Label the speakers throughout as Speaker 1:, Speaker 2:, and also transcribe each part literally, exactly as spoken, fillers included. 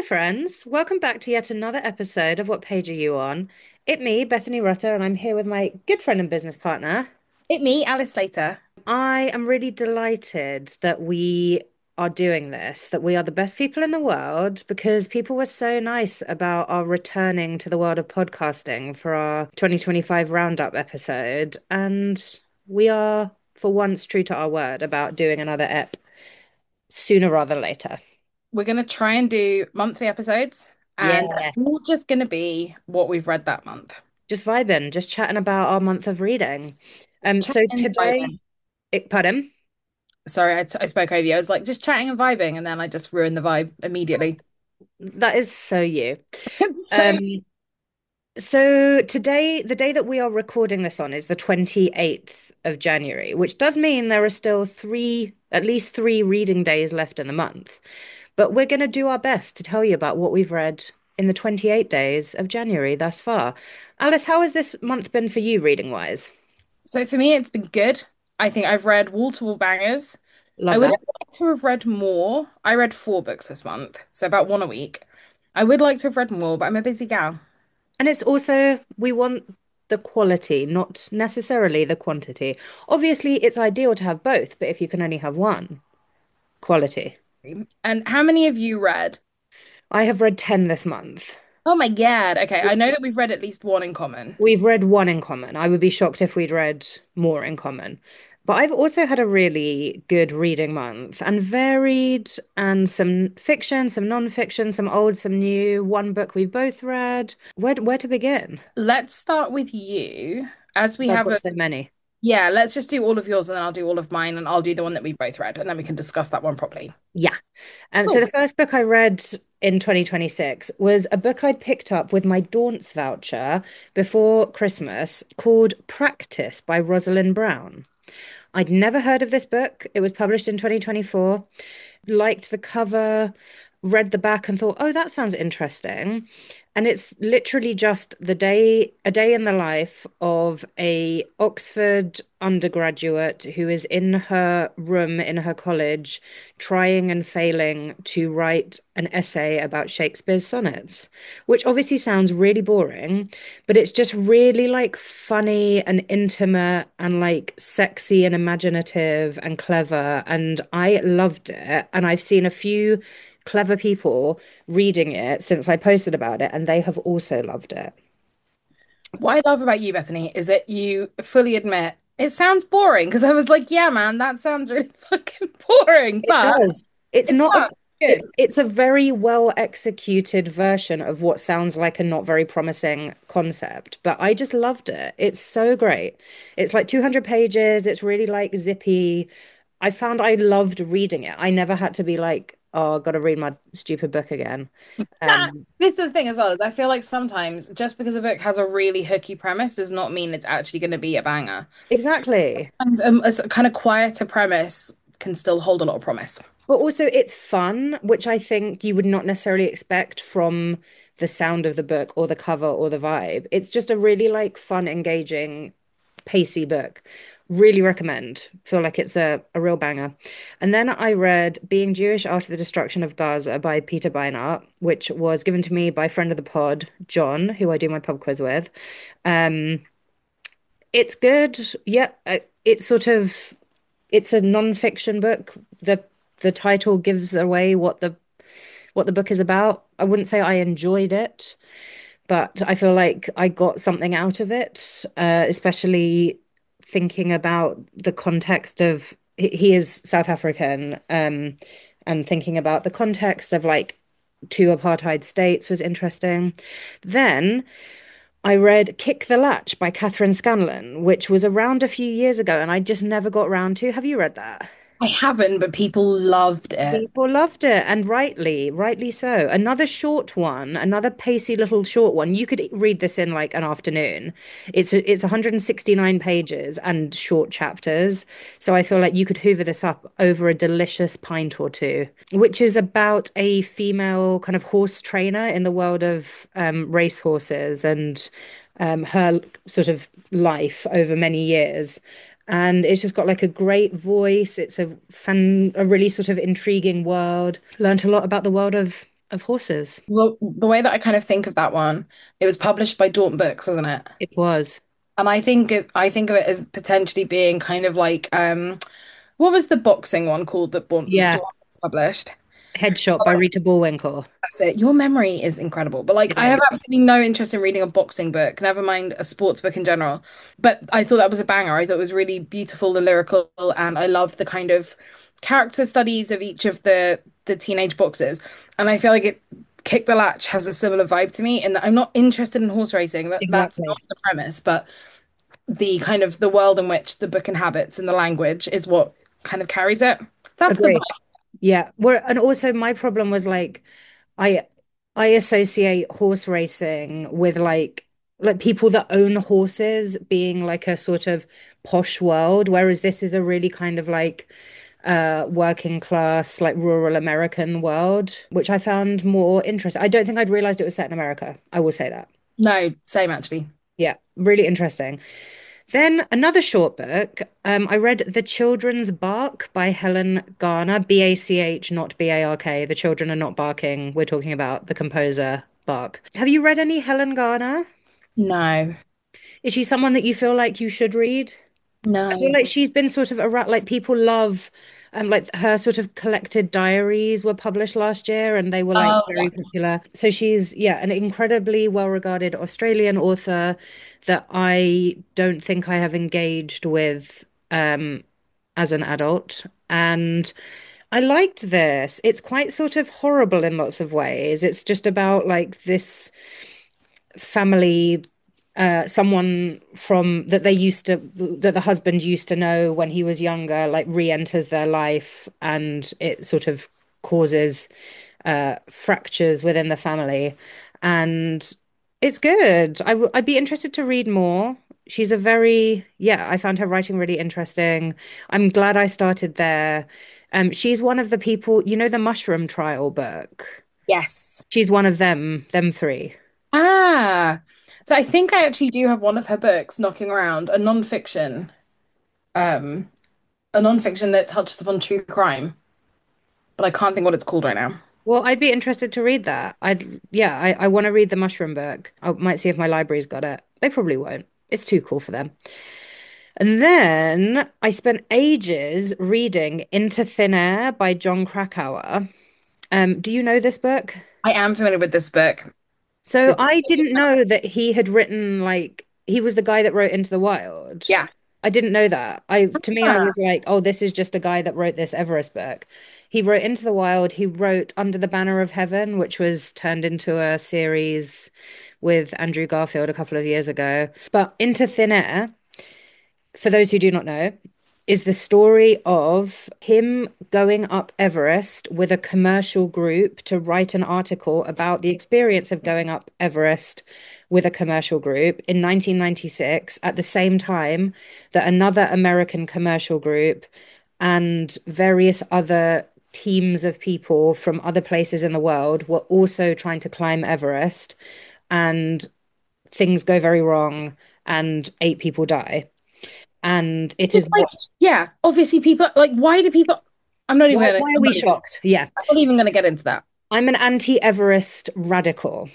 Speaker 1: friends. Welcome back to yet another episode of What Page Are You On? It me, Bethany Rutter, and I'm here with my good friend and business partner.
Speaker 2: It me, Alice Slater.
Speaker 1: I am really delighted that we are doing this, that we are the best people in the world because people were so nice about our returning to the world of podcasting for our twenty twenty-five roundup episode. And we are, for once, true to our word about doing another ep sooner rather than later.
Speaker 2: We're going to try and do monthly episodes, and
Speaker 1: Yeah.
Speaker 2: they're all just going to be what we've read that month.
Speaker 1: Just vibing, just chatting about our month of reading.
Speaker 2: Just
Speaker 1: Um, so
Speaker 2: chatting and
Speaker 1: today,
Speaker 2: vibing.
Speaker 1: it, pardon,
Speaker 2: Sorry, I, I spoke over you. I was like, just chatting and vibing, and then I just ruined the vibe immediately.
Speaker 1: that is so you.
Speaker 2: So,
Speaker 1: Um, so today, the day that we are recording this on is the twenty-eighth of January, which does mean there are still three, at least three reading days left in the month. But we're going to do our best to tell you about what we've read in the twenty-eight days of January thus far. Alice, how has this month been for you reading wise?
Speaker 2: so for me, it's been good. I think I've read wall to wall bangers. I
Speaker 1: Love
Speaker 2: would
Speaker 1: that.
Speaker 2: have liked to have read more. I read four books this month, so about one a week. I would like to have read more, but I'm a busy gal.
Speaker 1: And it's also, we want the quality, not necessarily the quantity. Obviously, it's ideal to have both, but if you can only have one, quality.
Speaker 2: And how many have you read?
Speaker 1: I have read ten this month.
Speaker 2: Oh my God. Okay, I know that we've read at least one in common.
Speaker 1: We've read one in common. I would be shocked if we'd read more in common. But I've also had a really good reading month and varied, and some fiction, some non-fiction, some old, some new. One book we've both read. Where where to begin?
Speaker 2: Let's start with you, as we
Speaker 1: I've
Speaker 2: have
Speaker 1: got
Speaker 2: a,
Speaker 1: so many.
Speaker 2: yeah, let's just do all of yours and then I'll do all of mine and I'll do the one that we both read and then we can discuss that one properly.
Speaker 1: Yeah. Um, so
Speaker 2: Cool.
Speaker 1: the first book I read in twenty twenty-six was a book I'd picked up with my Daunts voucher before Christmas called Practice by Rosalind Brown. I'd never heard of this book. It was published in twenty twenty-four. Liked the cover, read the back and thought, oh, that sounds interesting. And it's literally just the day, a day in the life of a Oxford undergraduate who is in her room in her college, trying and failing to write an essay about Shakespeare's sonnets, which obviously sounds really boring, but it's just really like funny and intimate and like sexy and imaginative and clever. And I loved it. And I've seen a few clever people reading it since I posted about it, and they have also loved it.
Speaker 2: What I love about you, Bethany, is that you fully admit it sounds boring because I was like, yeah, man, that sounds really fucking boring,
Speaker 1: It
Speaker 2: but
Speaker 1: does. It's
Speaker 2: it's
Speaker 1: not a
Speaker 2: fun. It's
Speaker 1: it,
Speaker 2: good.
Speaker 1: it's a very well executed version of what sounds like a not very promising concept, but I just loved it. It's so great. It's like two hundred pages. It's really like zippy. I found I loved reading it. I never had to be like, oh, I've got to read my stupid book again.
Speaker 2: Ah,
Speaker 1: Um,
Speaker 2: this is the thing as well, is I feel like sometimes just because a book has a really hooky premise does not mean it's actually going to be a banger.
Speaker 1: exactly.
Speaker 2: And um, a s- kind of quieter premise can still hold a lot of promise.
Speaker 1: But also it's fun, which I think you would not necessarily expect from the sound of the book or the cover or the vibe. It's just a really like fun, engaging, pacey book. Really recommend. Feel like it's a, a real banger. And then I read Being Jewish After the Destruction of Gaza by Peter Beinart, which was given to me by friend of the pod, John, who I do my pub quiz with. Um, it's good. Yeah, uh, it's sort of it's a non-fiction book. The the title gives away what the what the book is about. I wouldn't say I enjoyed it, but I feel like I got something out of it, uh, especially thinking about the context of he he is South African, um, and thinking about the context of like two apartheid states was interesting. Then I read Kick the Latch by Catherine Scanlon, which was around a few years ago, and I just never got around to. Have you read that?
Speaker 2: I haven't, but people loved it.
Speaker 1: People loved it, and rightly, rightly so. Another short one, another pacey little short one. You could read this in like an afternoon. It's it's one hundred sixty-nine pages and short chapters. So I feel like you could hoover this up over a delicious pint or two, which is about a female kind of horse trainer in the world of um, race horses and um, her sort of life over many years. And it's just got like a great voice. It's a fun, a really sort of intriguing world. Learned a lot about the world of of horses.
Speaker 2: Well, the way that I kind of think of that one, it was published by Dawn Books, wasn't it?
Speaker 1: It was.
Speaker 2: And I think it, I think of it as potentially being kind of like um, what was the boxing one called that Dawn, Dawn
Speaker 1: Yeah.
Speaker 2: Books published?
Speaker 1: Headshot by Rita Bullwinkle.
Speaker 2: That's it. Your memory is incredible. But like
Speaker 1: It
Speaker 2: I have
Speaker 1: is.
Speaker 2: absolutely no interest in reading a boxing book, never mind a sports book in general. But I thought that was a banger. I thought it was really beautiful and lyrical, and I loved the kind of character studies of each of the the teenage boxers. And I feel like it Kick the Latch has a similar vibe to me in that I'm not interested in horse racing. That that's not
Speaker 1: Exactly.
Speaker 2: the premise, but the kind of the world in which the book inhabits and the language is what kind of carries it. That's the vibe.
Speaker 1: Agree. Yeah. Well, and also my problem was like I I associate horse racing with like like people that own horses being like a sort of posh world, whereas this is a really kind of like uh working class, like rural American world, which I found more interesting. I don't think I'd realized it was set in America. I will say that.
Speaker 2: No, same actually.
Speaker 1: Yeah, really interesting. Then another short book. Um, I read The Children's Bark by Helen Garner, B A C H, not B A R K. The children are not barking. We're talking about the composer Bark. Have you read any Helen Garner?
Speaker 2: No,
Speaker 1: Is she someone that you feel like you should read? I feel
Speaker 2: no.
Speaker 1: like she's been sort of around, like people love, um, like her sort of collected diaries were published last year and they were like
Speaker 2: Oh, yeah.
Speaker 1: very popular. So she's, yeah, an incredibly well-regarded Australian author that I don't think I have engaged with um as an adult. And I liked this. It's quite sort of horrible in lots of ways. It's just about like this family, uh someone from that they used to that the husband used to know when he was younger like re-enters their life and it sort of causes uh fractures within the family, and it's good. I w I'd be interested to read more. She's a very, yeah, I found her writing really interesting. I'm glad I started there. Um she's one of the people, you know, the Mushroom Trial book.
Speaker 2: Yes.
Speaker 1: She's one of them them three.
Speaker 2: Ah. So I think I actually do have one of her books knocking around, a non-fiction, um, a non-fiction that touches upon true crime, but I can't think what it's called right now.
Speaker 1: Well, I'd be interested to read that. I'd, yeah, I, I want to read the Mushroom book. I might see if my library's got it. They probably won't. It's too cool for them. And then I spent ages reading Into Thin Air by John Krakauer. Um, do you know this book?
Speaker 2: I am familiar with this book.
Speaker 1: So
Speaker 2: It's,
Speaker 1: I didn't know that he had written like he was the guy that wrote Into the Wild.
Speaker 2: yeah.
Speaker 1: I didn't know that. I to me I
Speaker 2: Ah,
Speaker 1: was like, oh, this is just a guy that wrote this Everest book. He wrote Into the Wild. He wrote Under the Banner of Heaven, which was turned into a series with Andrew Garfield a couple of years ago. But Into Thin Air, for those who do not know, is the story of him going up Everest with a commercial group to write an article about the experience of going up Everest with a commercial group in nineteen ninety-six, at the same time that another American commercial group and various other teams of people from other places in the world were also trying to climb Everest, and things go very wrong and eight people die. And it
Speaker 2: just
Speaker 1: is
Speaker 2: like,
Speaker 1: what
Speaker 2: yeah, obviously people like why do people I'm not even
Speaker 1: why
Speaker 2: gonna
Speaker 1: why are
Speaker 2: I'm
Speaker 1: we
Speaker 2: not even,
Speaker 1: shocked? Yeah.
Speaker 2: I'm not even gonna get into that.
Speaker 1: I'm an anti-Everest radical.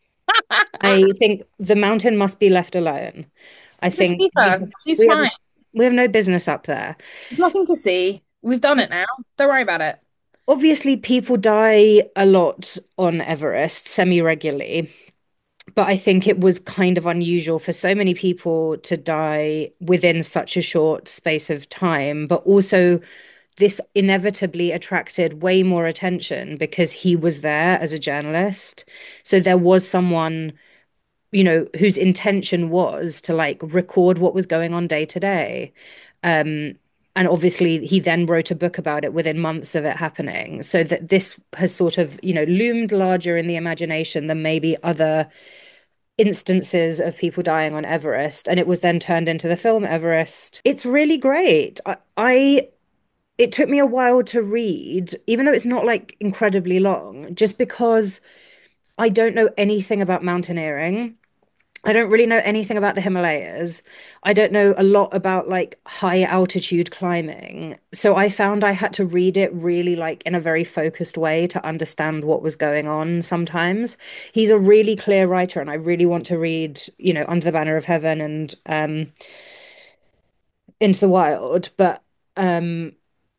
Speaker 1: I think the mountain must be left alone. I
Speaker 2: Just
Speaker 1: think
Speaker 2: leave
Speaker 1: we
Speaker 2: her. She's
Speaker 1: we have
Speaker 2: fine.
Speaker 1: we have no business up there.
Speaker 2: There's nothing to see. We've done it now. Don't worry about it.
Speaker 1: Obviously, people die a lot on Everest semi-regularly, but I think it was kind of unusual for so many people to die within such a short space of time, but also this inevitably attracted way more attention because he was there as a journalist. So there was someone, you know, whose intention was to like record what was going on day to day. Um, and obviously, he then wrote a book about it within months of it happening. So that this has sort of, you know, loomed larger in the imagination than maybe other instances of people dying on Everest. And it was then turned into the film Everest. It's really great. I, I it took me a while to read, even though it's not like incredibly long, just because I don't know anything about mountaineering. I don't really know anything about the Himalayas. I don't know a lot about like high altitude climbing. So I found I had to read it really like in a very focused way to understand what was going on sometimes. He's a really clear writer and I really want to read, you know, Under the Banner of Heaven and um Into the Wild, but um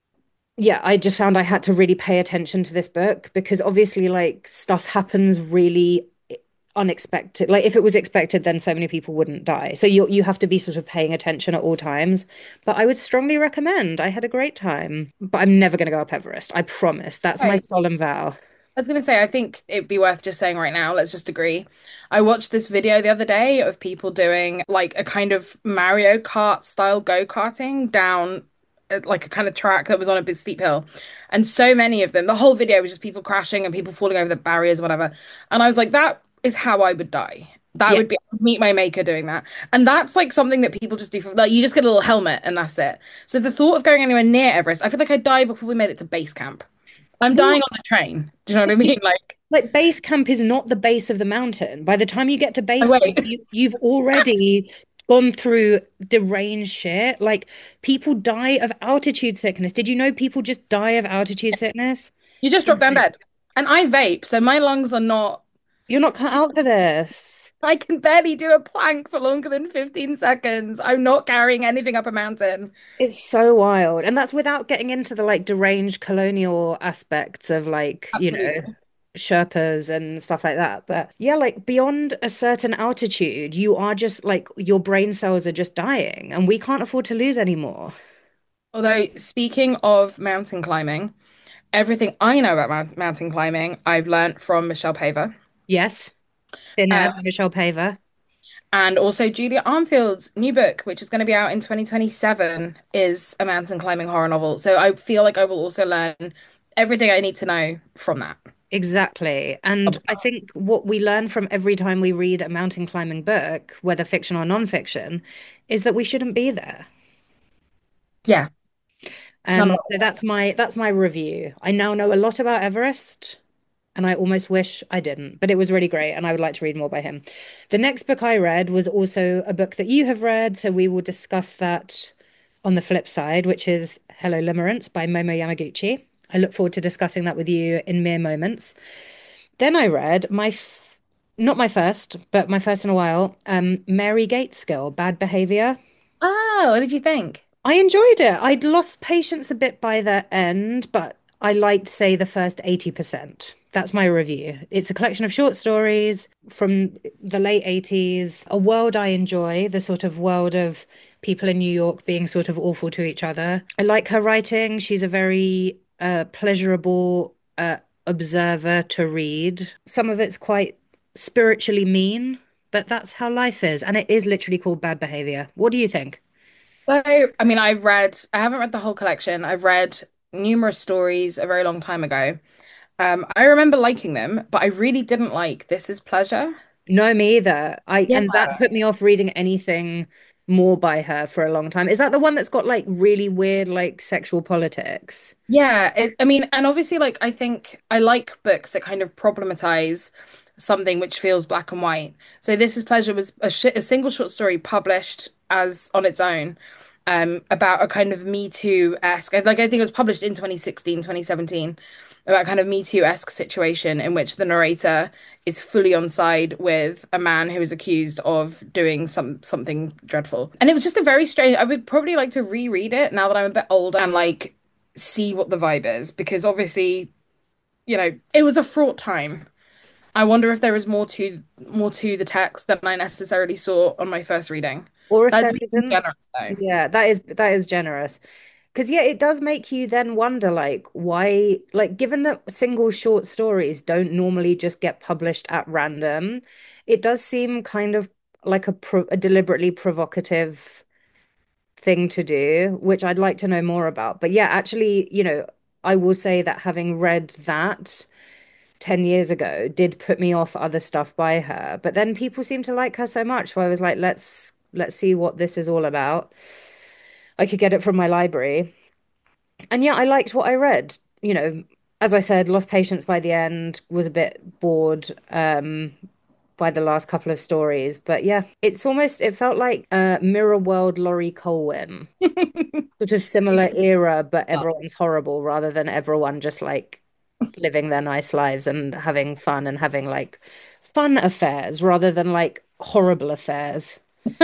Speaker 1: yeah, I just found I had to really pay attention to this book because obviously, like, stuff happens really unexpected. Like, if it was expected, then so many people wouldn't die. So you you have to be sort of paying attention at all times. But I would strongly recommend. I had a great time, but I'm never going to go up Everest. I promise. That's my
Speaker 2: Okay.
Speaker 1: solemn vow.
Speaker 2: I was gonna say, I think it'd be worth just saying right now, let's just agree. I watched this video the other day of people doing like a kind of Mario Kart style go-karting down uh, like a kind of track that was on a big steep hill. And so many of them, the whole video was just people crashing and people falling over the barriers, whatever. And I was like, that is how I would die. That
Speaker 1: Yeah.
Speaker 2: would be I would meet my maker doing that. And that's like something that people just do for like you just get a little helmet and that's it. So the thought of going anywhere near Everest, I feel like I'd die before we made it to base camp. I'm
Speaker 1: Well,
Speaker 2: dying on the train. Do you know what I mean? Like,
Speaker 1: like base camp is not the base of the mountain. By the time you get to
Speaker 2: I
Speaker 1: base camp,
Speaker 2: wait.
Speaker 1: you you've already gone through deranged shit. Like people die of altitude sickness. Did you know people just die of altitude sickness?
Speaker 2: You just drop down dead. And I vape, so my lungs are not.
Speaker 1: You're not cut out for this.
Speaker 2: I can barely do a plank for longer than fifteen seconds. I'm not carrying anything up a mountain.
Speaker 1: It's so wild. And that's without getting into the like deranged colonial aspects of like, you know,
Speaker 2: Absolutely.
Speaker 1: Sherpas and stuff like that. But yeah, like beyond a certain altitude, you are just like your brain cells are just dying and we can't afford to lose anymore.
Speaker 2: Although, speaking of mountain climbing, everything I know about mount mountain climbing, I've learnt from Michelle Paver.
Speaker 1: Yes, Thin Air
Speaker 2: Uh,
Speaker 1: by Michelle Paver.
Speaker 2: and also Julia Armfield's new book, which is going to be out in twenty twenty-seven, is a mountain climbing horror novel. So I feel like I will also learn everything I need to know from that.
Speaker 1: Exactly. And I think what we learn from every time we read a mountain climbing book, whether fiction or non-fiction, is that we shouldn't be there.
Speaker 2: Yeah, none
Speaker 1: Um,
Speaker 2: of
Speaker 1: so that's my that's my review. I now know a lot about Everest, and I almost wish I didn't, but it was really great, and I would like to read more by him. The next book I read was also a book that you have read, so we will discuss that on the flip side, which is Hello Limerence by Momo Yamaguchi. I look forward to discussing that with you in mere moments. Then I read my f not my first, but my first in a while, um, Mary Gateskill, Bad Behavior.
Speaker 2: Oh, what did you think?
Speaker 1: I enjoyed it. I'd lost patience a bit by the end, but I liked, say, the first eighty percent. That's my review. It's a collection of short stories from the late eighties, a world I enjoy, the sort of world of people in New York being sort of awful to each other. I like her writing. She's a very uh, pleasurable uh, observer to read. Some of it's quite spiritually mean, but that's how life is. And it is literally called Bad Behavior. What do you think?
Speaker 2: So, I mean, I've read, I haven't read the whole collection. I've read numerous stories a very long time ago. Um, I remember liking them, but I really didn't like This Is Pleasure.
Speaker 1: No, me either. I
Speaker 2: Yeah.
Speaker 1: and that put me off reading anything more by her for a long time. Is that the one that's got like really weird like sexual politics?
Speaker 2: Yeah, it, I mean, and obviously, like, I think I like books that kind of problematize something which feels black and white. So, This Is Pleasure was a, sh a single short story published as on its own, um, about a kind of Me Too-esque, like, I think it was published in twenty sixteen, twenty seventeen, about kind of Me Too-esque situation in which the narrator is fully on side with a man who is accused of doing some something dreadful. And it was just a very strange, I would probably like to reread it now that I'm a bit older and like see what the vibe is because obviously, you know, it was a fraught time. I wonder if there is more to more to the text than I necessarily saw on my first reading.
Speaker 1: Or if
Speaker 2: That's
Speaker 1: there
Speaker 2: being
Speaker 1: isn't?
Speaker 2: generous though.
Speaker 1: Yeah, that is that is generous. Because yeah, it does make you then wonder like why like given that single short stories don't normally just get published at random, it does seem kind of like a, pro a deliberately provocative thing to do, which I'd like to know more about. But yeah, actually, you know, I will say that having read that ten years ago did put me off other stuff by her. But then people seem to like her so much. So I was like, let's let's see what this is all about. I could get it from my library. And yeah, I liked what I read. You know, as I said, lost patience by the end, was a bit bored. Um, by the last couple of stories. But yeah, it's almost it felt like a Mirror World Laurie Colwyn, sort of similar era, but everyone's horrible rather than everyone just like living their nice lives and having fun and having like fun affairs rather than like horrible affairs.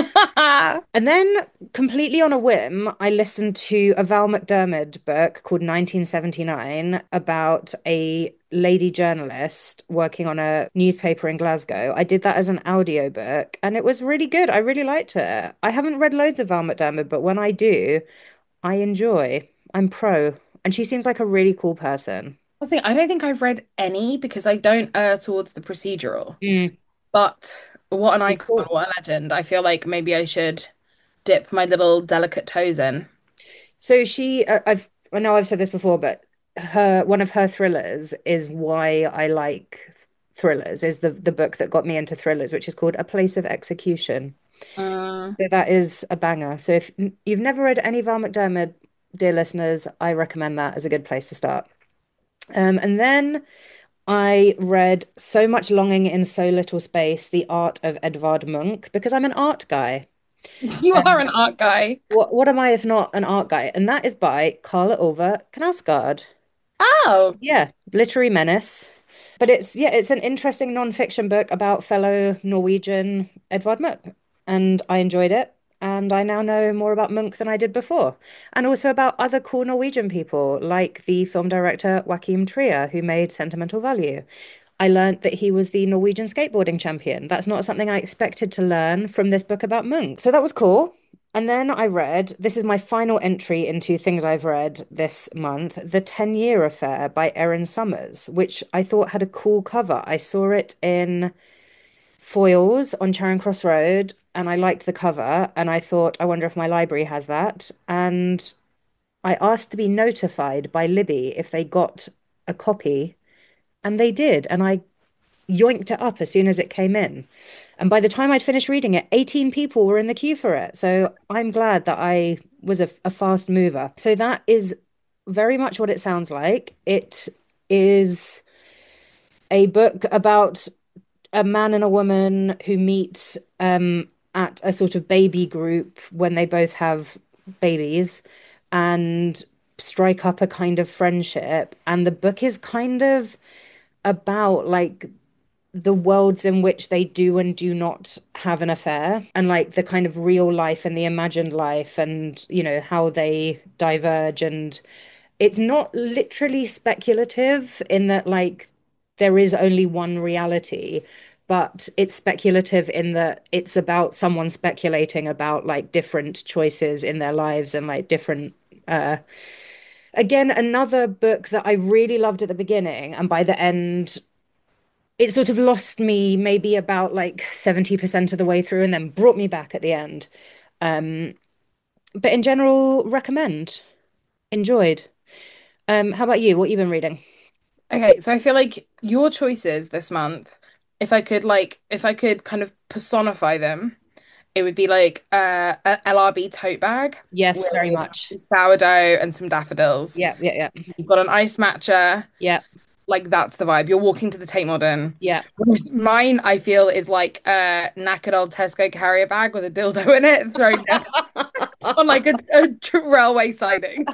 Speaker 1: And then, completely on a whim, I listened to a Val McDermid book called nineteen seventy-nine about a lady journalist working on a newspaper in Glasgow. I did that as an audiobook and it was really good. I really liked it. I haven't read loads of Val McDermid, but when I do, I enjoy. I'm pro. And she seems like a really cool person.
Speaker 2: I think I don't think I've read any because I don't err towards the procedural.
Speaker 1: Mm,
Speaker 2: But what an
Speaker 1: she's
Speaker 2: icon,
Speaker 1: cool.
Speaker 2: what a legend. I feel like maybe I should dip my little delicate toes in.
Speaker 1: So she, uh, I've, I know I've said this before, but her one of her thrillers is why I like thrillers, is the the book that got me into thrillers, which is called A Place of Execution.
Speaker 2: Mm,
Speaker 1: So that is a banger. So if n- you've never read any Val McDermid, dear listeners, I recommend that as a good place to start. Um, and then I read So Much Longing in So Little Space, The Art of Edvard Munch, because I'm an art guy.
Speaker 2: you are
Speaker 1: Um,
Speaker 2: an art guy.
Speaker 1: what what am I if not an art guy? And that is by Karla Ove Knausgaard.
Speaker 2: Oh,
Speaker 1: Yeah, Literary Menace. But it's yeah, it's an interesting non-fiction book about fellow Norwegian Edvard Munch. And I enjoyed it. And I now know more about Munch than I did before. And also about other cool Norwegian people, like the film director Joachim Trier, who made Sentimental Value. I learned that he was the Norwegian skateboarding champion. That's not something I expected to learn from this book about Munch. So that was cool. And then I read, this is my final entry into things I've read this month, The ten Year Affair by Erin Summers, which I thought had a cool cover. I saw it in foils on Charing Cross Road and I liked the cover and I thought, I wonder if my library has that. And I asked to be notified by Libby if they got a copy and they did. And I yoinked it up as soon as it came in. And by the time I'd finished reading it, eighteen people were in the queue for it. So I'm glad that I was a, a fast mover. So that is very much what it sounds like. It is a book about a man and a woman who meet um, at a sort of baby group when they both have babies and strike up a kind of friendship. And the book is kind of about like the worlds in which they do and do not have an affair and like the kind of real life and the imagined life and you know how they diverge and it's not literally speculative in that like there is only one reality but it's speculative in that it's about someone speculating about like different choices in their lives and like different uh again another book that I really loved at the beginning and by the end it sort of lost me maybe about like seventy percent of the way through and then brought me back at the end. Um, but in general, recommend. Enjoyed. Um, how about you? What you been reading?
Speaker 2: okay. So I feel like your choices this month, if I could like, if I could kind of personify them, it would be like uh, a L R B tote bag
Speaker 1: Yes,
Speaker 2: with
Speaker 1: very much.
Speaker 2: sourdough and some daffodils.
Speaker 1: Yeah, yeah, yeah.
Speaker 2: You've got an ice matcha.
Speaker 1: Yeah,
Speaker 2: Like that's the vibe. You're walking to the Tate Modern.
Speaker 1: yeah.
Speaker 2: Whereas mine, I feel, is like a knackered old Tesco carrier bag with a dildo in it thrown down on like a, a railway siding.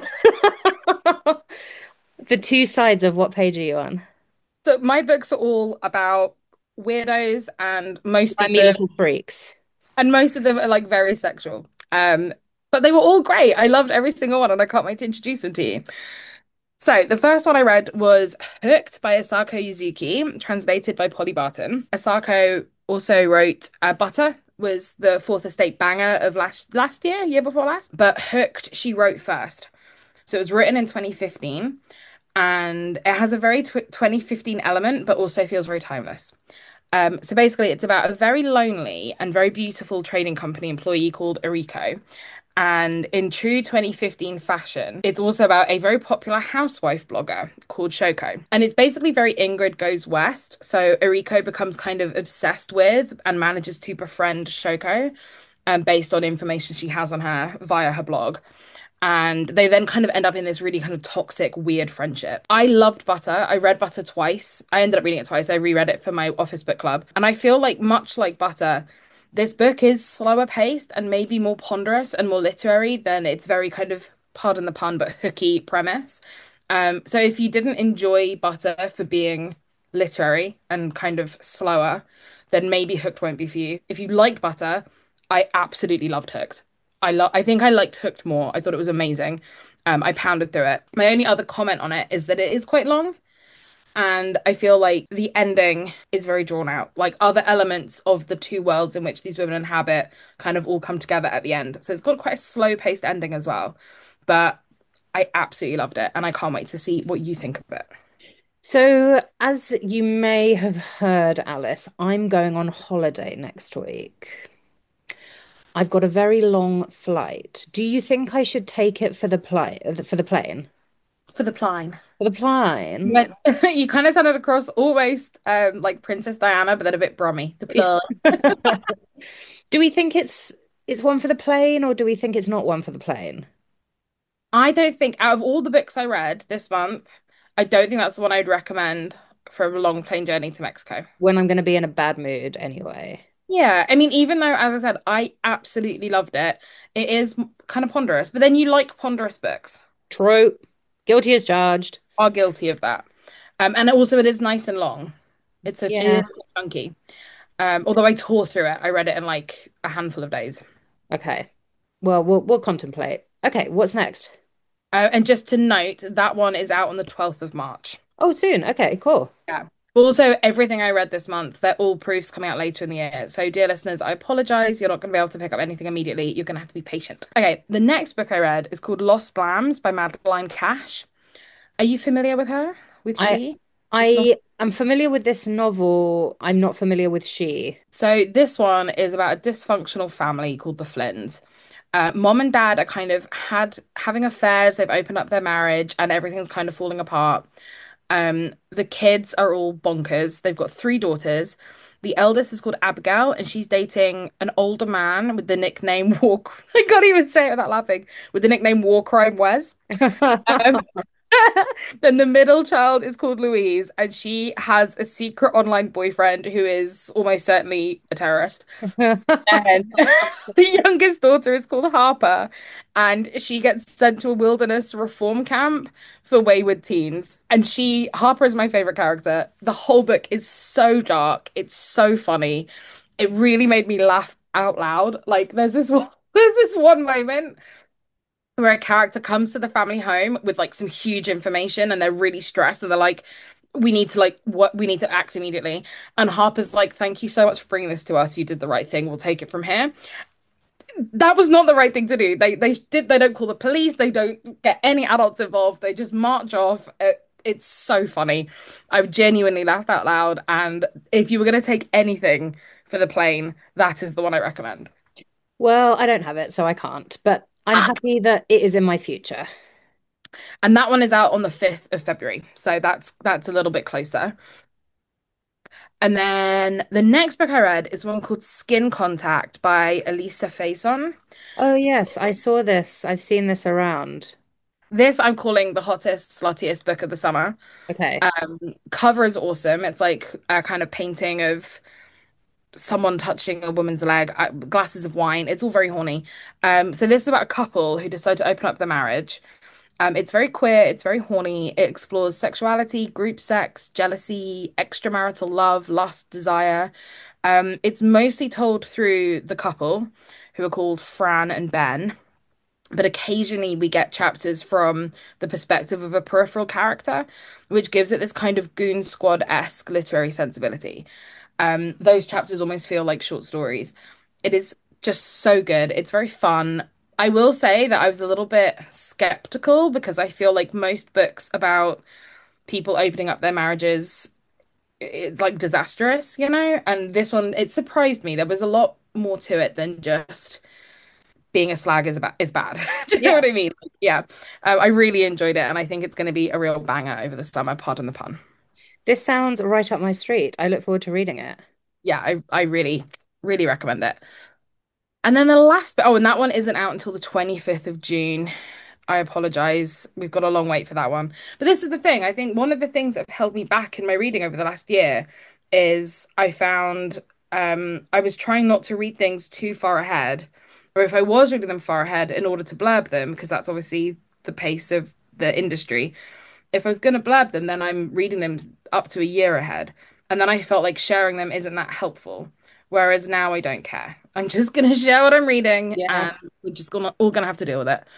Speaker 1: The two sides of what page are you on?
Speaker 2: So my books are all about weirdos, and most of
Speaker 1: Slimy
Speaker 2: them,
Speaker 1: little freaks.
Speaker 2: and most of them are like very sexual. Um, but they were all great. I loved every single one, and I can't wait to introduce them to you. So the first one I read was Hooked by Asako Yuzuki, translated by Polly Barton. Asako also wrote uh, Butter, was the Fourth Estate banger of last last year, year before last. But Hooked, she wrote first. So it was written in twenty fifteen, and it has a very tw twenty fifteen element, but also feels very timeless. Um, so basically, it's about a very lonely and very beautiful trading company employee called Eriko. And in true twenty fifteen fashion, it's also about a very popular housewife blogger called Shoko. And it's basically very Ingrid Goes West. So Eriko becomes kind of obsessed with and manages to befriend Shoko um, based on information she has on her via her blog. And they then kind of end up in this really kind of toxic, weird friendship. I loved Butter. I read Butter twice. I ended up reading it twice. I reread it for my office book club. And I feel like, much like Butter, this book is slower paced and maybe more ponderous and more literary than its very kind of, pardon the pun, but hooky premise. Um, so if you didn't enjoy Butter for being literary and kind of slower, then maybe Hooked won't be for you. If you liked Butter, I absolutely loved Hooked. I love I think I liked Hooked more. I thought it was amazing. Um, I pounded through it. My only other comment on it is that it is quite long, and I feel like the ending is very drawn out. Like other elements of the two worlds in which these women inhabit kind of all come together at the end. So it's got quite a slow-paced ending as well. But I absolutely loved it, and I can't wait to see what you think of it.
Speaker 1: So, as you may have heard, Alice, I'm going on holiday next week. I've got a very long flight. Do you think I should take it for the play for the plane?
Speaker 2: For the plane.
Speaker 1: For the
Speaker 2: You
Speaker 1: plane?
Speaker 2: went, you kind of sounded across almost um, like Princess Diana, but then a bit Brummy. The plane.
Speaker 1: Do we think it's it's one for the plane or do we think it's not one for the plane?
Speaker 2: I don't think out of all the books I read this month, I don't think that's the one I'd recommend for a long plane journey to Mexico.
Speaker 1: When I'm going to be in a bad mood anyway.
Speaker 2: Yeah, I mean, even though, as I said, I absolutely loved it, it is kind of ponderous. But then you like ponderous books,
Speaker 1: True. Guilty as charged.
Speaker 2: are guilty of that. Um, and also it is nice and long. It's a it
Speaker 1: Yeah.
Speaker 2: is chunky. Um, although I tore through it, I read it in like a handful of days.
Speaker 1: Okay. Well, we'll we'll contemplate. Okay, what's next?
Speaker 2: Uh, and just to note, that one is out on the twelfth of March.
Speaker 1: Oh, soon. Okay, cool.
Speaker 2: Yeah. But also, everything I read this month, they're all proofs coming out later in the year. So, dear listeners, I apologize. You're not going to be able to pick up anything immediately. You're going to have to be patient. Okay, the next book I read is called Lost Lambs by Madeline Cash. Are you familiar with her? With
Speaker 1: I
Speaker 2: she? This novel?
Speaker 1: I am familiar with this novel. I'm not familiar with She.
Speaker 2: So, this one is about a dysfunctional family called the Flynns. Uh, mom and dad are kind of had having affairs. They've opened up their marriage, and everything's kind of falling apart. Um, the kids are all bonkers. They've got three daughters. The eldest is called Abigail, and she's dating an older man with the nickname War. I can't even say it without laughing. With the nickname War Crime Wes. Um, then the middle child is called Louise, and she has a secret online boyfriend who is almost certainly a terrorist. And the youngest daughter is called Harper, and she gets sent to a wilderness reform camp for wayward teens. And she, Harper is my favorite character. The whole book is so dark, it's so funny. It really made me laugh out loud. Like there's this one, there's this one moment where a character comes to the family home with like some huge information and they're really stressed and they're like, we need to like what we need to act immediately. And Harper's like, thank you so much for bringing this to us. You did the right thing. We'll take it from here. That was not the right thing to do. They they did they don't call the police. They don't get any adults involved. They just march off. It, it's so funny. I genuinely laughed out loud. And if you were going to take anything for the plane, that is the one I recommend.
Speaker 1: Well, I don't have it, so I can't. But I'm
Speaker 2: Ah,
Speaker 1: happy that it is in my future.
Speaker 2: and that one is out on the fifth of February. So that's that's a little bit closer. And then the next book I read is one called Skin Contact by Elisa Faison.
Speaker 1: Oh, yes, I saw this. I've seen this around.
Speaker 2: This I'm calling the hottest, sluttiest book of the summer.
Speaker 1: Okay.
Speaker 2: Um, cover is awesome. It's like a kind of painting of someone touching a woman's leg, uh, glasses of wine. It's all very horny. Um, so this is about a couple who decide to open up their marriage. Um, it's very queer, it's very horny. It explores sexuality, group sex, jealousy, extramarital love, lust, desire. Um, it's mostly told through the couple, who are called Fran and Ben. But occasionally we get chapters from the perspective of a peripheral character, which gives it this kind of Goon Squad-esque literary sensibility. Um, those chapters almost feel like short stories. It is just so good. It's very fun. I will say that I was a little bit skeptical because I feel like most books about people opening up their marriages, it's like disastrous, you know? And this one, it surprised me. There was a lot more to it than just being a slag is ba is bad. Do you know
Speaker 1: Yeah.
Speaker 2: what I mean? Like, yeah. Um, I really enjoyed it, and I think it's going to be a real banger over the summer. Pardon the pun.
Speaker 1: This sounds right up my street. I look forward to reading it.
Speaker 2: Yeah, I I really really recommend it. And then the last bit, oh, and that one isn't out until the twenty-fifth of June. I apologize. We've got a long wait for that one. But this is the thing. I think one of the things that have held me back in my reading over the last year is I found um, I was trying not to read things too far ahead, or if I was reading them far ahead in order to blurb them, because that's obviously the pace of the industry. If I was going to blurb them, then I'm reading them up to a year ahead. And then I felt like sharing them isn't that helpful. Whereas now I don't care. I'm just going to share what I'm reading
Speaker 1: Yeah.
Speaker 2: and we're just gonna all going to have to deal with it.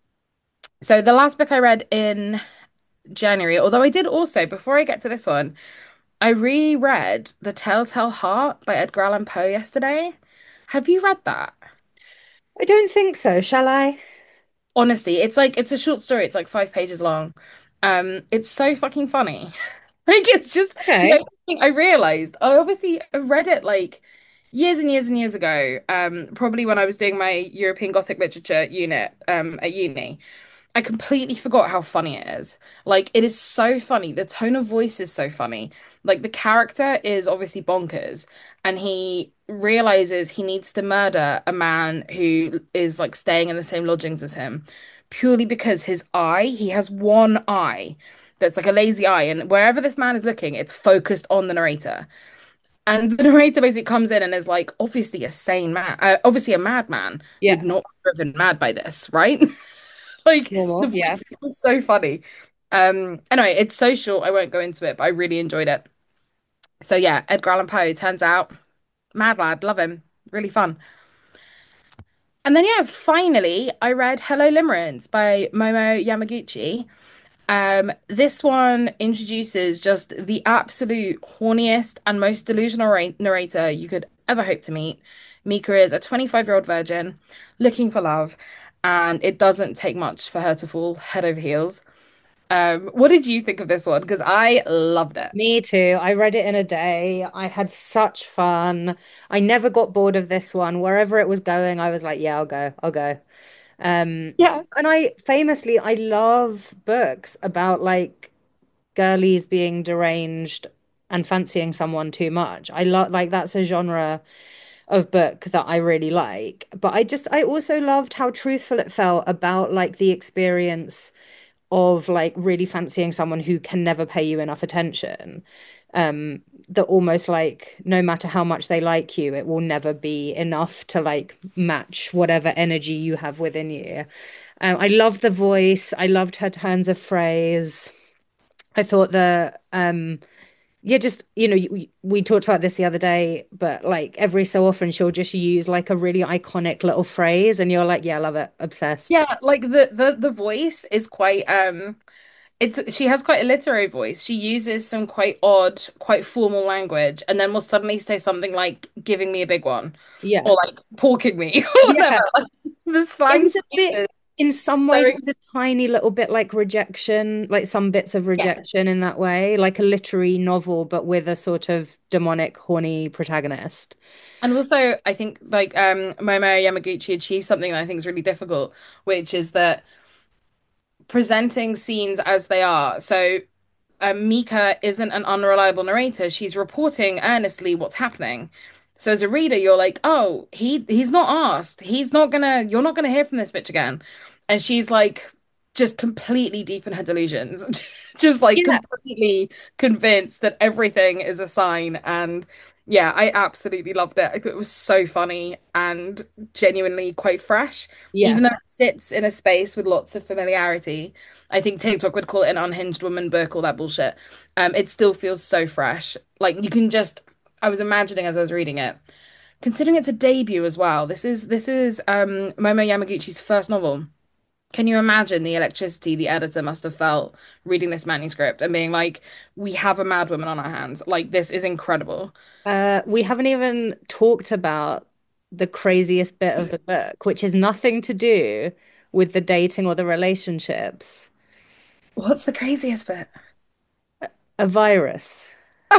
Speaker 2: So the last book I read in January, although I did also, before I get to this one, I reread The Telltale Heart by Edgar Allan Poe yesterday. Have you read that?
Speaker 1: I don't think so, shall I?
Speaker 2: Honestly, it's like it's a short story. It's like five pages long. Um, it's so fucking funny. Like it's just the
Speaker 1: Okay.
Speaker 2: only thing I realized. I obviously read it like years and years and years ago. Um, probably when I was doing my European Gothic literature unit um at uni. I completely forgot how funny it is. Like, it is so funny. The tone of voice is so funny. Like, the character is obviously bonkers, and he realizes he needs to murder a man who is like staying in the same lodgings as him purely because his eye, he has one eye that's like a lazy eye, and wherever this man is looking, it's focused on the narrator. And the narrator basically comes in and is like, obviously a sane man, uh, obviously a madman
Speaker 1: Yeah.
Speaker 2: would not be driven mad by this, right? Like the
Speaker 1: Normal. Yeah.
Speaker 2: voice is so funny. Um, anyway, it's so short, I won't go into it, but I really enjoyed it. So yeah, Edgar Allan Poe turns out mad lad, love him, really fun. And then yeah, finally, I read Hello Limerence by Momo Yamaguchi. Um, this one introduces just the absolute horniest and most delusional ra- narrator you could ever hope to meet. Mika is a twenty-five-year-old virgin looking for love, and it doesn't take much for her to fall head over heels. Um, what did you think of this one? Because I loved it.
Speaker 1: Me too. I read it in a day. I had such fun. I never got bored of this one. Wherever it was going, I was like, yeah, I'll go. I'll go. Um,
Speaker 2: Yeah.
Speaker 1: and I famously, I love books about like girlies being deranged and fancying someone too much. I love like that's a genre of book that I really like. But I just I also loved how truthful it felt about like the experience of like really fancying someone who can never pay you enough attention. Um, that almost like no matter how much they like you, it will never be enough to like match whatever energy you have within you. Um, I loved the voice. I loved her turns of phrase. I thought the um yeah, just you know, we, we talked about this the other day, but like every so often she'll just use like a really iconic little phrase, and you're like, yeah, I love it, obsessed.
Speaker 2: Yeah, like the the the voice is quite um it's she has quite a literary voice. She uses some quite odd, quite formal language, and then will suddenly say something like giving me a big one
Speaker 1: Yeah,
Speaker 2: or like porking me or whatever.
Speaker 1: yeah.
Speaker 2: Like, the
Speaker 1: It
Speaker 2: slang
Speaker 1: was
Speaker 2: she
Speaker 1: a bit,
Speaker 2: uses.
Speaker 1: in some
Speaker 2: So
Speaker 1: ways, it was a tiny little bit like rejection, like some bits of
Speaker 2: yes.
Speaker 1: rejection in that way, like a literary novel, but with a sort of demonic, horny protagonist.
Speaker 2: And also I think like um Momo Yamaguchi achieved something that I think is really difficult, which is that presenting scenes as they are. So um, Mika isn't an unreliable narrator. She's reporting earnestly what's happening. So as a reader, you're like, oh, he he's not asked. He's not gonna, you're not gonna hear from this bitch again. And she's like just completely deep in her delusions. Just like
Speaker 1: Yeah,
Speaker 2: completely convinced that everything is a sign. And yeah, I absolutely loved it. I thought it was so funny and genuinely quite fresh.
Speaker 1: yeah,
Speaker 2: Even though it sits in a space with lots of familiarity. I think TikTok would call it an unhinged woman book, all that bullshit. Um, it still feels so fresh. Like you can just, I was imagining as I was reading it, considering it's a debut as well. This is this is um Momo Yamaguchi's first novel. Can you imagine the electricity the editor must have felt reading this manuscript and being like, we have a mad woman on our hands. Like this is incredible.
Speaker 1: Uh, we haven't even talked about the craziest bit of the book, which is nothing to do with the dating or the relationships.
Speaker 2: What's the craziest bit?
Speaker 1: A virus.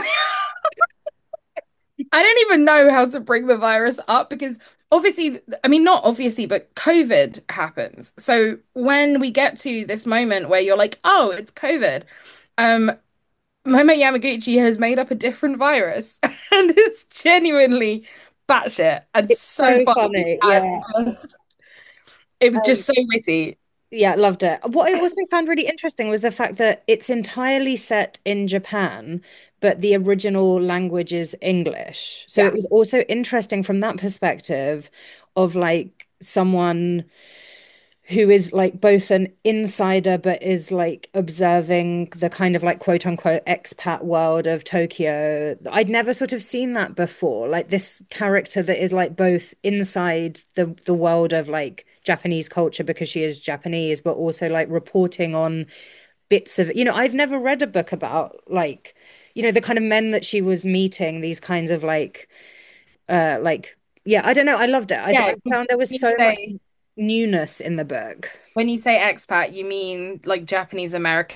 Speaker 2: I don't even know how to bring the virus up because obviously, I mean, not obviously, but COVID happens. So when we get to this moment where you're like, oh, it's COVID, um, Momo Yamaguchi has made up a different virus and it's genuinely batshit and
Speaker 1: It's
Speaker 2: so
Speaker 1: so
Speaker 2: funny
Speaker 1: funny.
Speaker 2: and
Speaker 1: Yeah.
Speaker 2: just, it was
Speaker 1: Um,
Speaker 2: just so witty.
Speaker 1: Yeah, loved it. What I also found really interesting was the fact that it's entirely set in Japan, but the original language is English. So
Speaker 2: Yeah.
Speaker 1: it was also interesting from that perspective of like someone who is like both an insider but is like observing the kind of like quote unquote expat world of Tokyo. I'd never sort of seen that before. Like this character that is like both inside the the world of like Japanese culture because she is Japanese, but also like reporting on bits of, you know, I've never read a book about like, you know, the kind of men that she was meeting, these kinds of like uh like yeah, I don't know. I loved it. I, I
Speaker 2: Yeah, because
Speaker 1: found there was
Speaker 2: when you
Speaker 1: so much
Speaker 2: say
Speaker 1: newness in the book.
Speaker 2: when you say expat, you mean like Japanese American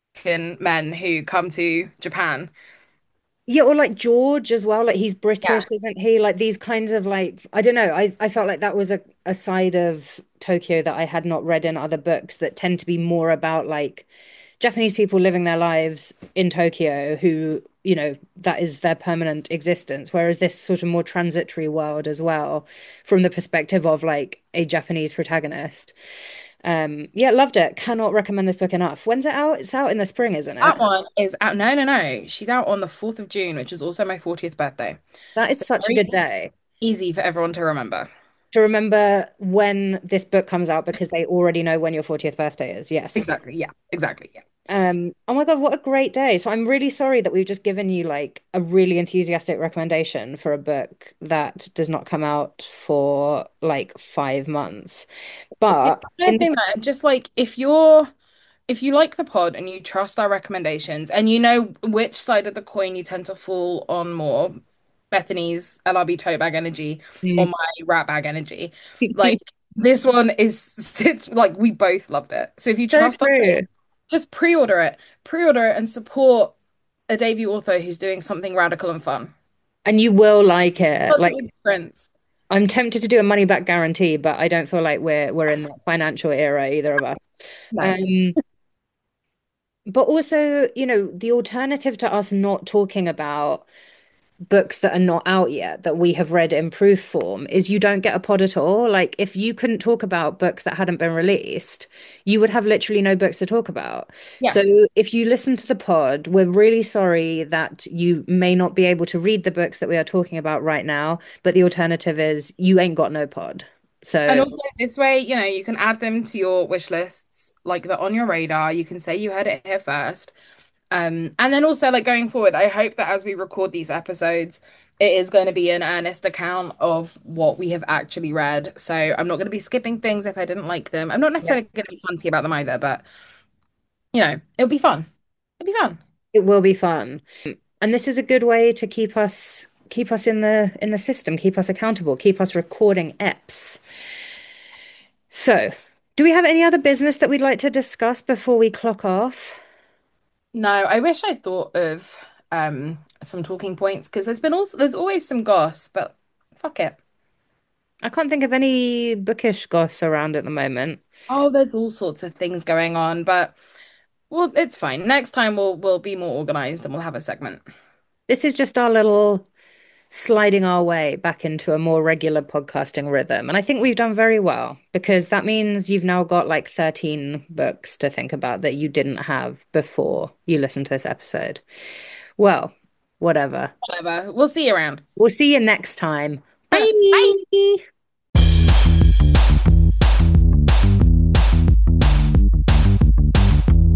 Speaker 2: men who come to Japan.
Speaker 1: Yeah, or like George as well. Like he's
Speaker 2: Yeah.
Speaker 1: British, isn't he? Like these kinds of like I don't know. I I felt like that was a a side of Tokyo that I had not read in other books that tend to be more about like Japanese people living their lives in Tokyo who, you know, that is their permanent existence. Whereas this sort of more transitory world as well, from the perspective of like a Japanese protagonist. Um, yeah, loved it. Cannot recommend this book enough. When's it out? It's out in the spring, isn't it?
Speaker 2: That one is out. No, no, no. She's out on the fourth of June, which is also my fortieth birthday.
Speaker 1: That is
Speaker 2: So
Speaker 1: such a
Speaker 2: very
Speaker 1: good day
Speaker 2: easy for everyone to remember.
Speaker 1: to remember when this book comes out because they already know when your fortieth birthday is. Yes.
Speaker 2: Exactly. Yeah. Exactly. Yeah.
Speaker 1: Um, oh my God, what a great day. So I'm really sorry that we've just given you like a really enthusiastic recommendation for a book that does not come out for like five months.
Speaker 2: It's
Speaker 1: But
Speaker 2: the kind
Speaker 1: in
Speaker 2: of thing that I'm just like, if you're if you like the pod and you trust our recommendations and you know which side of the coin you tend to fall on more, Bethany's L R B tote bag energy or
Speaker 1: Mm.
Speaker 2: my rat bag energy, like this one is sits like we both loved it. So if you
Speaker 1: So
Speaker 2: trust us,
Speaker 1: true.
Speaker 2: just pre-order it. Pre-order it and support a debut author who's doing something radical and fun.
Speaker 1: And you will like it.
Speaker 2: Such a
Speaker 1: Like
Speaker 2: big difference.
Speaker 1: I'm tempted to do a money back guarantee, but I don't feel like we're we're in that financial era, either of us.
Speaker 2: No.
Speaker 1: Um, but also, you know, the alternative to us not talking about books that are not out yet that we have read in proof form is you don't get a pod at all. Like if you couldn't talk about books that hadn't been released, you would have literally no books to talk about.
Speaker 2: Yeah.
Speaker 1: So if you listen to the pod, we're really sorry that you may not be able to read the books that we are talking about right now, but the alternative is you ain't got no pod.
Speaker 2: And
Speaker 1: So
Speaker 2: also this way, you know, you can add them to your wish lists, like they're on your radar. You can say you heard it here first. Um, and then also like going forward, I hope that as we record these episodes, it is going to be an earnest account of what we have actually read. So I'm not going to be skipping things if I didn't like them. I'm not
Speaker 1: yeah,
Speaker 2: necessarily going to be funty about them either, but you know, it'll be fun. It'll be fun.
Speaker 1: it will be fun. And this is a good way to keep us keep us in the in the system, keep us accountable, keep us recording eps. So, do we have any other business that we'd like to discuss before we clock off?
Speaker 2: No, I wish I'd thought of um some talking points because there's been also there's always some goss, but fuck it.
Speaker 1: I can't think of any bookish goss around at the moment.
Speaker 2: Oh, there's all sorts of things going on, but well, it's fine. Next time we'll we'll be more organized and we'll have a segment.
Speaker 1: This is just our little sliding our way back into a more regular podcasting rhythm. And I think we've done very well because that means you've now got like thirteen books to think about that you didn't have before you listened to this episode. Well, whatever.
Speaker 2: Whatever. We'll see you around.
Speaker 1: We'll see you next time.
Speaker 2: Bye.
Speaker 1: Bye.